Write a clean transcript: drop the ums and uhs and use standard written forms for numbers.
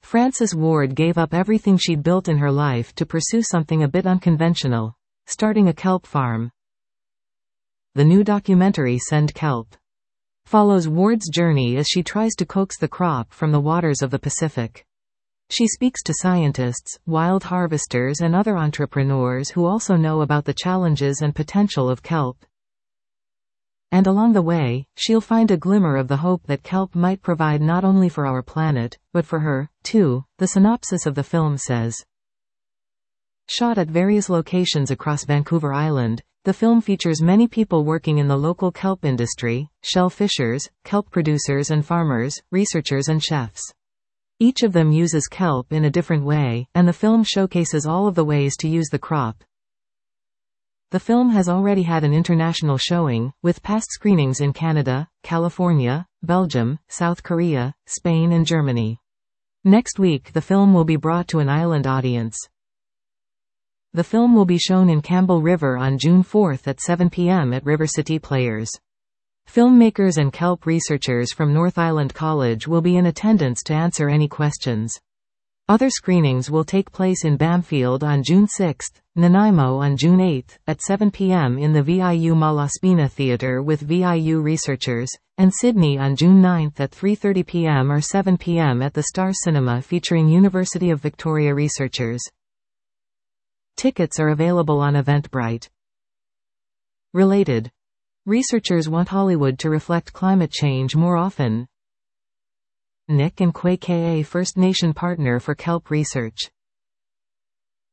Frances Ward gave up everything she'd built in her life to pursue something a bit unconventional, starting a kelp farm. The new documentary Send Kelp follows Ward's journey as she tries to coax the crop from the waters of the Pacific. She speaks to scientists, wild harvesters and other entrepreneurs who also know about the challenges and potential of kelp. And along the way, she'll find a glimmer of the hope that kelp might provide not only for our planet, but for her, too, the synopsis of the film says. Shot at various locations across Vancouver Island, the film features many people working in the local kelp industry, shell fishers, kelp producers and farmers, researchers and chefs. Each of them uses kelp in a different way, and the film showcases all of the ways to use the crop. The film has already had an international showing, with past screenings in Canada, California, Belgium, South Korea, Spain and Germany. Next week the film will be brought to an island audience. The film will be shown in Campbell River on June 4 at 7 p.m. at River City Players. Filmmakers and kelp researchers from North Island College will be in attendance to answer any questions. Other screenings will take place in Bamfield on June 6, Nanaimo on June 8 at 7 p.m. in the VIU Malaspina Theatre with VIU researchers, and Sydney on June 9 at 3:30 p.m. or 7 p.m. at the Star Cinema featuring University of Victoria researchers. Tickets are available on Eventbrite. Related. Researchers want Hollywood to reflect climate change more often. Nick and Kwei Ka First Nation partner for kelp research.